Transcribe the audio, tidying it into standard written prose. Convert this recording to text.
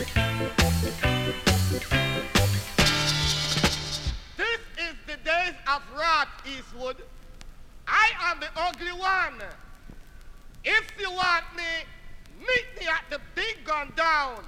This is the days of wrath, Eastwood. I am the ugly one. If you want me, meet me at the big gun down.